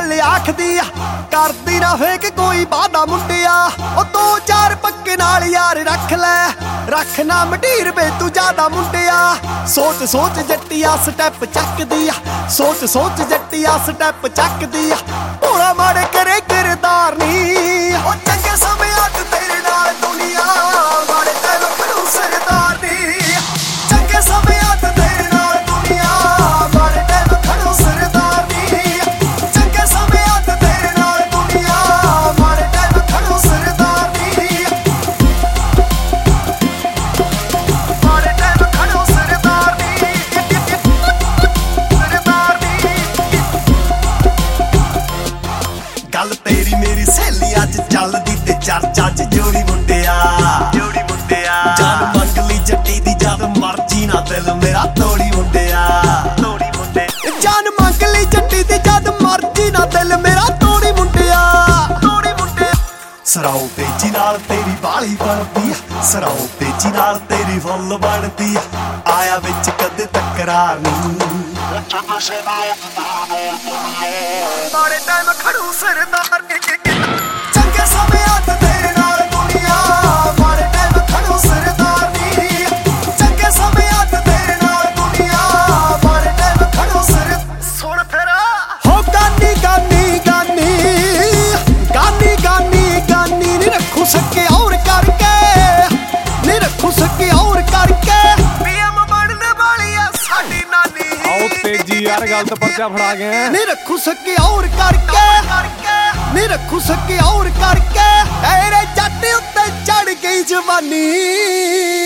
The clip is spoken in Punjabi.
ਗੱਲ ਆਖਦੀ ਆ, ਕਰਦੀ ਨਾ ਫੇਕ ਕੋਈ ਵਾਦਾ ਮੁੰਡਿਆ। ਉਹ 2-4 ਪੱਕੇ ਨਾਲ ਯਾਰ ਰੱਖ ਲੈ, ਰੱਖ ਨਾ ਮਢੀਰ ਵੇ ਤੂੰ ਜ਼ਿਆਦਾ ਮੁੰਡਿਆ। ਸੋਚ ਸੋਚ ਜੱਟੀਆ ਸਟੈਪ ਚੱਕਦੀ ਆ, ਸੋਚ ਸੋਚ ਜੱਟੀਆ ਸਟੈਪ ਚੱਕਦੀ ਆ। ਭੋਲਾ ਮਾੜੇ ਕਰੇ ਕਿਰਦਾਰ ਨੀ, ਉਹ ਚੰਗੇ ਸਮਿਆਂ ਚ ਤੇਰੇ ਨਾਲ ਦੁਨੀਆ, ਮਾੜੇ ਟਾਈਮ ਖੜੂ ਸਰਦਾਰ ਨੀ। ਚੰਗੇ ਸਮਿਆਂ ਚ ਤੇਰੇ ਨਾਲ ਦੁਨੀਆ, ਮਾੜੇ ਟਾਈਮ ਖੜੂ ਸਰਦਾਰ ਨੀ। ਚੰਗੇ ਸਮਿਆਂ ਚ ਤੇਰੇ ਨਾਲ ਦੁਨੀਆ, ਮਾੜੇ ਟਾਈਮ ਖੜੂ ਸਰਦਾਰ ਨੀ। ਮਾੜੇ ਟਾਈਮ ਖੜੂ ਸਰਦਾਰ ਨੀ, ਸਰਦਾਰ ਨੀ। ਗੱਲ ਤੇਰੀ ਮੇਰੀ ਸਹੇਲੀ ਅੱਜ ਚੱਲਦੀ ਤੇ ਚਰਚਾ ਚ ਜੋੜੀ ਮੁੰਡਿਆ, ਜੋੜੀ ਮੁੰਡਿਆ। ਜਾਨ ਮੰਗ ਲਈ ਜੱਟੀ ਦੀ ਜਦ ਮਰਜੀ ਨਾ ਦਿਲ ਮੇਰਾ ਤੋੜੀ ਮੁੰਡਿਆ, ਤੋੜੀ ਮੁੰਡੇ। ਜਾਨ ਮੰਗ ਲਈ ਜੱਟੀ ਦੀ ਜਦ ਮਰਜੀ ਨਾ ਦਿਲ ਮੇਰਾ ਤੋੜੀ ਮੁੰਡਿਆ, ਤੋੜੀ ਮੁੰਡੇ। ਸਰਾਓ ਤੇਜੀ ਨਾਲ ਤੇਰੀ ਬਾਲੀ ਬਣਦੀ ਆ, ਸਰਾਓ ਤੇਜੀ ਨਾਲ ਤੇਰੀ ਫੁੱਲ ਬਣਦੀ ਆ। ਆਇਆ ਵਿੱਚ ਕਦੇ ਤਕਰਾਰ ਨਹੀਂ, ਮਾੜੇ ਟਾਈਮ ਖੜੂ ਸਰਦਾਰ ਨੀ। ਚੰਗੇ ਸਮਿਆਂ ਚ ਤੇਰੇ ਨਾਲ ਦੁਨੀਆ, ਮਾੜੇ ਟਾਈਮ ਖੜੂ ਸਰਦਾਰ ਨੀ। ਚੰਗੇ ਸਮਿਆਂ ਚ ਤੇਰੇ ਨਾਲ ਦੁਨੀਆ, ਮਾੜੇ ਟਾਈਮ ਖੜੂ ਸਰਦਾਰ। ਸੁਣ ਫਿਰ ਹੋ ਗਾਨੀ ਗਾਨੀ ਗਾਨੀ, ਗਾਨੀ ਗਾਨੀ ਗਾਨੀ ਨੀ ਰੱਖੂ ਸਕੇ ਔਰ ਕਰਕੇ, ਨੀ ਰੱਖੂ ਸਕੇ ਔਰ ਕਰਕੇ। ਪੀਐਮ ਬਣਨ ਵਾਲੀ ਆ ਸਾਡੀ ਨਾਨੀ, ਆਓ ਤੇਜੀ ਯਾਰ ਗੱਲ ਤੋਂ ਪਰਚਾ ਫੜਾ ਗਏ। ਨੀ ਰੱਖੂ ਸਕੇ ਔਰ ਕਰਕੇ, ਨੀ ਰੱਖੂ ਸਕੇ ਔਰ ਕਰਕੇ। ਤੇਰੇ ਜੱਟ ਉੱਤੇ ਚੜ ਗਈ ਜਵਾਨੀ।